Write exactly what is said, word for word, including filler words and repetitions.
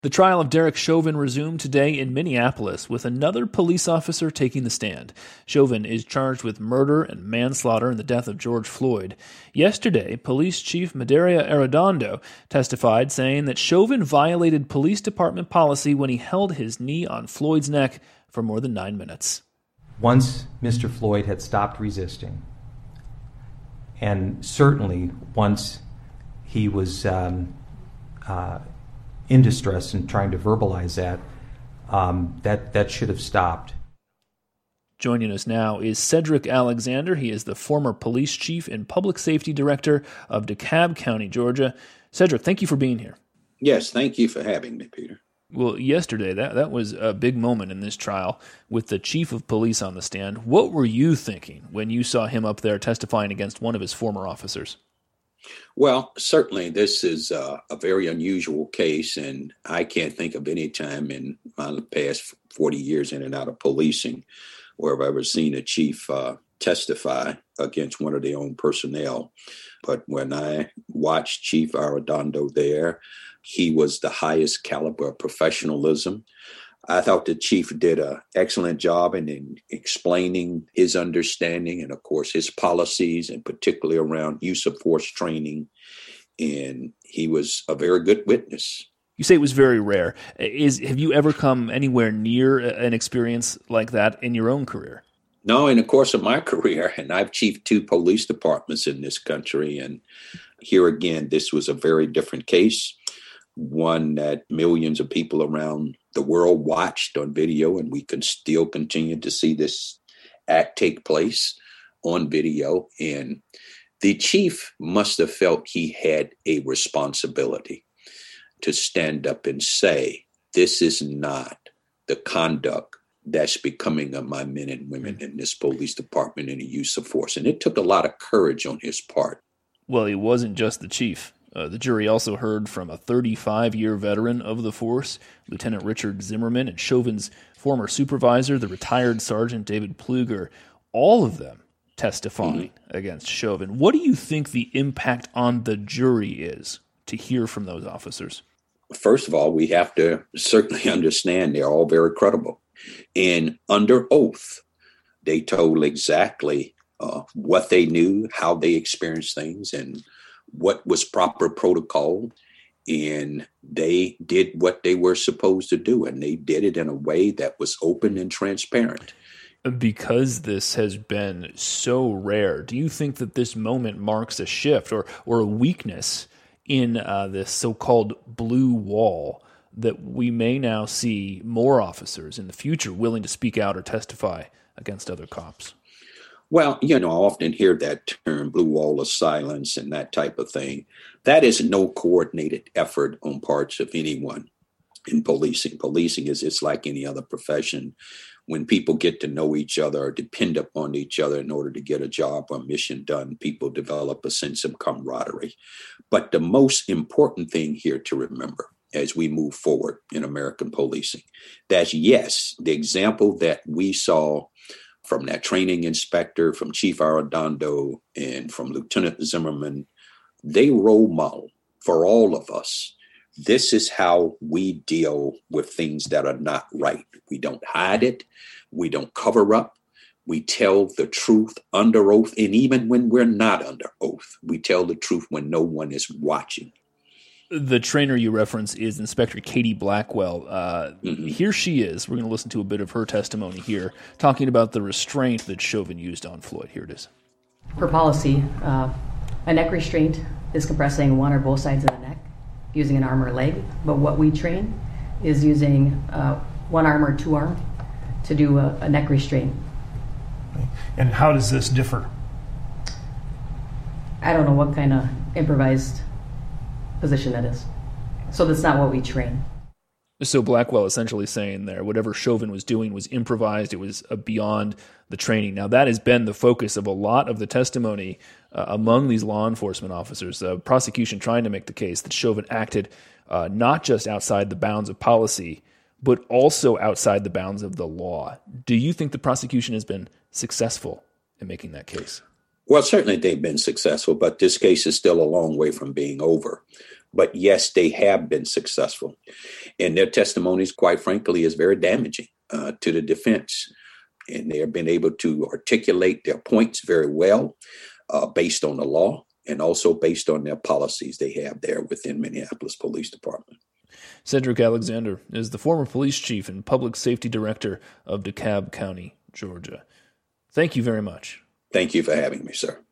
The trial of Derek Chauvin resumed today in Minneapolis with another police officer taking the stand. Chauvin is charged with murder and manslaughter in the death of George Floyd. Yesterday, Police Chief Medaria Arradondo testified, saying that Chauvin violated police department policy when he held his knee on Floyd's neck for more than nine minutes. Once Mister Floyd had stopped resisting, and certainly once he was um, uh, in distress and trying to verbalize that, um, that that should have stopped. Joining us now is Cedric Alexander. He is the former police chief and public safety director of DeKalb County, Georgia. Cedric, thank you for being here. Yes, thank you for having me, Peter. Well, yesterday, that, that was a big moment in this trial with the chief of police on the stand. What were you thinking when you saw him up there testifying against one of his former officers? Well, certainly this is uh, a very unusual case, and I can't think of any time in my past forty years in and out of policing where I've ever seen a chief uh, testify against one of their own personnel. But when I watched Chief Arradondo there, he was the highest caliber of professionalism. I thought the chief did an excellent job in, in explaining his understanding and, of course, his policies, and particularly around use of force training. And he was a very good witness. You say it was very rare. Is have you ever come anywhere near an experience like that in your own career? No, in the course of my career, and I've chiefed two police departments in this country. And here again, this was a very different case, one that millions of people around the world watched on video, and we can still continue to see this act take place on video. And the chief must have felt he had a responsibility to stand up and say, this is not the conduct that's becoming of my men and women in this police department in the use of force. And it took a lot of courage on his part. Well, he wasn't just the chief. Uh, the jury also heard from a thirty-five-year veteran of the force, Lieutenant Richard Zimmerman, and Chauvin's former supervisor, the retired Sergeant David Pluger, all of them testifying mm-hmm. against Chauvin. What do you think the impact on the jury is to hear from those officers? First of all, we have to certainly understand they're all very credible. And under oath, they told exactly uh, what they knew, how they experienced things, and what was proper protocol. And they did what they were supposed to do, and they did it in a way that was open and transparent. Because this has been so rare, do you think that this moment marks a shift or or a weakness in uh, this so-called blue wall, that we may now see more officers in the future willing to speak out or testify against other cops? Well, you know, I often hear that term, blue wall of silence and that type of thing. That is no coordinated effort on parts of anyone in policing. Policing is it's like any other profession. When people get to know each other or depend upon each other in order to get a job or mission done, people develop a sense of camaraderie. But the most important thing here to remember as we move forward in American policing, that yes, the example that we saw from that training inspector, from Chief Arradondo, and from Lieutenant Zimmerman, they role model for all of us. This is how we deal with things that are not right. We don't hide it. We don't cover up. We tell the truth under oath. And even when we're not under oath, we tell the truth when no one is watching. The trainer you reference is Inspector Katie Blackwell. Uh, mm-hmm. Here she is. We're going to listen to a bit of her testimony here, talking about the restraint that Chauvin used on Floyd. Here it is. Per policy, uh, a neck restraint is compressing one or both sides of the neck using an arm or leg. But what we train is using uh, one arm or two arm to do a, a neck restraint. And how does this differ? I don't know what kind of improvised position that is. So that's not what we train. So Blackwell essentially saying there, whatever Chauvin was doing was improvised. It was uh, beyond the training. Now, that has been the focus of a lot of the testimony uh, among these law enforcement officers. The prosecution trying to make the case that Chauvin acted uh, not just outside the bounds of policy, but also outside the bounds of the law. Do you think the prosecution has been successful in making that case? Well, certainly they've been successful, but this case is still a long way from being over. But yes, they have been successful. And their testimonies, quite frankly, is very damaging uh, to the defense. And they have been able to articulate their points very well uh, based on the law and also based on their policies they have there within Minneapolis Police Department. Cedric Alexander is the former police chief and public safety director of DeKalb County, Georgia. Thank you very much. Thank you for having me, sir.